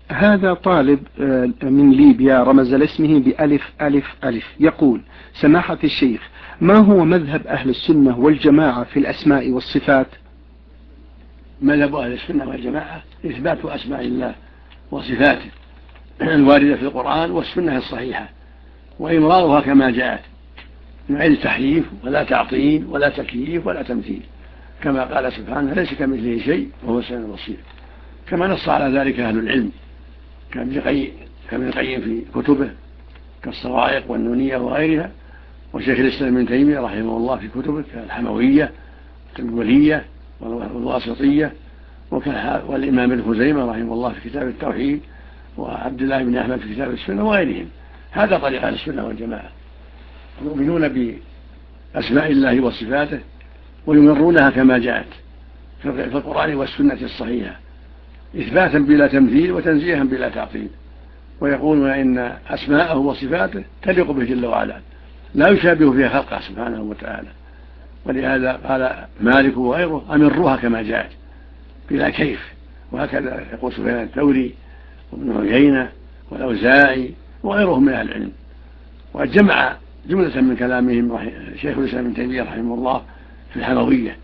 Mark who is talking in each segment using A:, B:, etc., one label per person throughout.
A: هذا طالب من ليبيا رمز لاسمه بألف ألف ألف، يقول: سماحة الشيخ، ما هو مذهب أهل السنة والجماعة في الأسماء والصفات؟
B: مذهب أهل السنة والجماعة إثبات أسماء الله وصفاته الواردة في القرآن والسنة الصحيحة، وإمرارها كما جاءت من غير تحريف ولا تعطيل ولا تكييف ولا تمثيل، كما قال سبحانه: ليس كمثله شيء وهو السميع البصير، كما نص على ذلك أهل العلم كابن القيم في كتبه كالصواعق والنونية وغيرها، وشيخ الإسلام ابن تيمية رحمه الله في كتبه كالحموية والولية والواسطية، والإمام ابن خزيمة رحمه الله في كتاب التوحيد، وعبد الله بن أحمد في كتاب السنة وغيرهم. هذا طريق أهل السنة والجماعة، يؤمنون بأسماء الله وصفاته ويمرونها كما جاءت في القرآن والسنة الصحيحة، إثباتا بلا تمثيل وتنزيها بلا تعطيل، ويقولون إن أسماءه وصفاته تليق به جل وعلا، لا يشابه فيها خلقه سبحانه وتعالى. ولهذا قال مالك وغيره: أمروها كما جاءت بلا كيف. وهكذا يقول سفيان الثوري وابن عيينة والأوزاعي وغيرهم من أهل العلم. وجمع جملة من كلامهم شيخ الإسلام ابن تيمية رحمه الله في الحموية،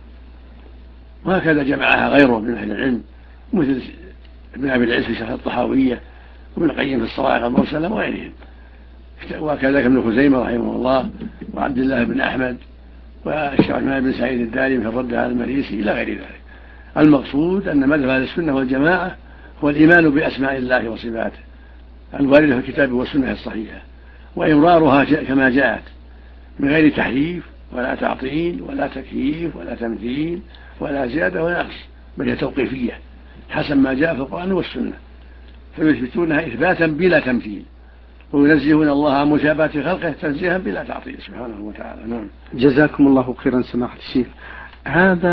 B: وهكذا جمعها غيره من أهل العلم مثل ابن أبي العز في شرح الطحاوية، وابن القيم في الصواعق المرسلة وغيرهم، وكذلك ابن خزيمة رحمه الله وعبد الله بن أحمد والشيخ عثمان بن سعيد الدارمي في الرد على المريسي إلى غير ذلك. المقصود أن مذهب أهل السنة والجماعة هو الإيمان بأسماء الله وصفاته الواردة في الكتاب والسنة الصحيحة، وإمرارها كما جاءت من غير تحريف ولا تعطيل ولا تكييف ولا تمثيل ولا زيادة ولا نقص، بل هي توقيفية حسب ما جاء في القرآن والسنة، فيثبتونها إثباتا بلا تمثيل، وينزهون الله عن مشابهة خلقه تنزيها بلا تعطيل سبحانه وتعالى.
A: جزاكم الله خيرا سماحة الشيخ. هذا